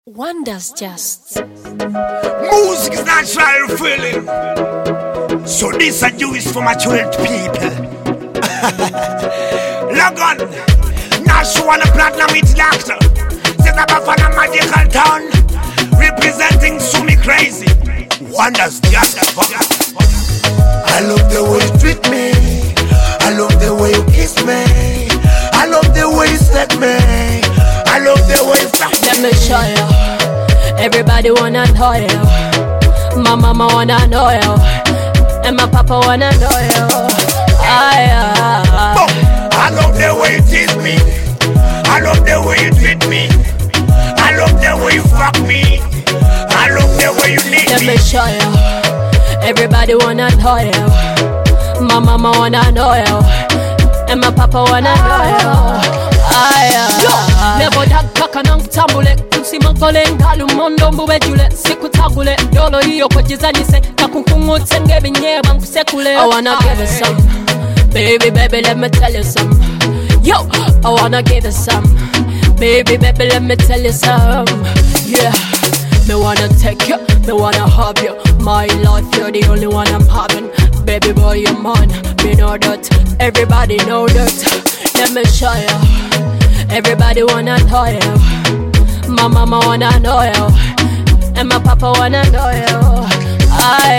Wonders just. Music is natural feeling. So this a juice for mature people. Log on. National Platinum Hit Doctor. Set up a fan magical town. Representing Sumi Crazy. Wonders just. I love the way you treat me. I love the way you kiss me. I love the way you set me. I love the way you fuck me. Let me show you. Everybody wanna know you. My mama wanna know you. And my papa wanna know you. I love the way you tease me. I love the way you treat me. I love the way you fuck me. I love the way you need Let me. me show you. Everybody wanna know you. My mama wanna know you. And my papa wanna know you. Never that kakanang tambule. Simangole ngalu mondo mbubejule. Siku tagule. Dolo hiyo kwa jizani se. Kakunkungu tenge binye bangu sekule. I wanna give you some. Baby, let me tell you some. Yo, I wanna give you some. Baby, let me tell you some. Yeah. Me wanna take you, me wanna have you. My life, you're the only one I'm having. Baby boy, you're mine, me know that. Everybody know that. Let me show you. Everybody wanna know you. My mama wanna know you. And my papa wanna know you. I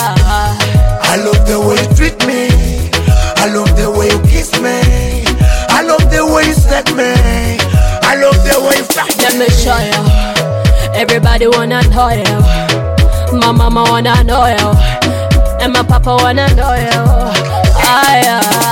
love the way you treat me. I love the way you kiss me. I love the way you set me. I love the way you fuck me. Let me show you. Everybody wanna know you. My mama wanna know you. And my papa wanna know you. I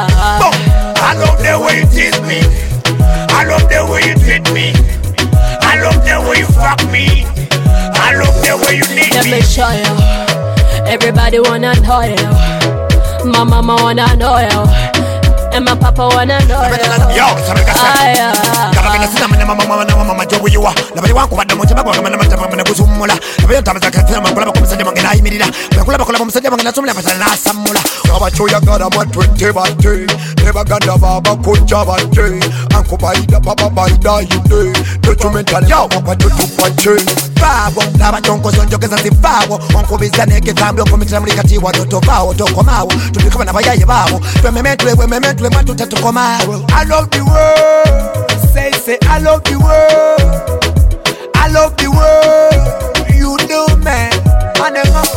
love the way you tease me. I love the way you treat me. I love the way you fuck me. I love the way you need Let me. me show you. Everybody wanna know you. My mama wanna know you. And my papa wanna know you. Yo, kabagina sina mama jobu yuwa. Nabali wangu bada mujaba kwa kama namata kuzumula. Nabali tamaza kathira makula bakomusajja mangena imirira. Bakula bamusajja mangena tumula basala nasamula. Abachoya gara ma 20 bate. Never ganda baba kucha bate. Anko baida baba baida yude. Documental yo kwa tutu pache. Babo n'abatonko zonjogeza zivawo onkubizana ekitambi okumitira muli kati watoto bawo tokomawo tulikaba n'abayaye bawo twememetule mwatu tetukomawo. I love the world. Say I love the world. I love the world. You do man. I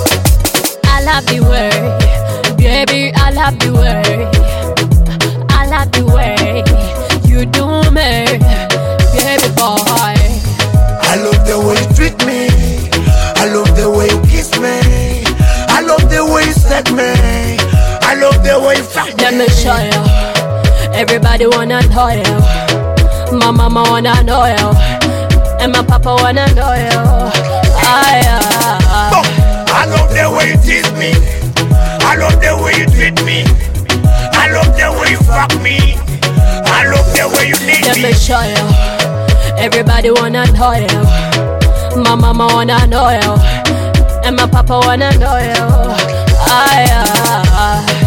love the way, baby, I love the way. I love the way you do me, baby boy. I love the way you treat me. I love the way you kiss me. I love the way you set me. I love the way you fuck me. Let me show you. Everybody wanna know you. My mama wanna know you. And my papa wanna know you. I love the way you tease me. I love the way you treat me. I love the way you fuck me. I love the way you need Let me. me show you. Everybody wanna know you. My mama wanna know you. And my papa wanna know you.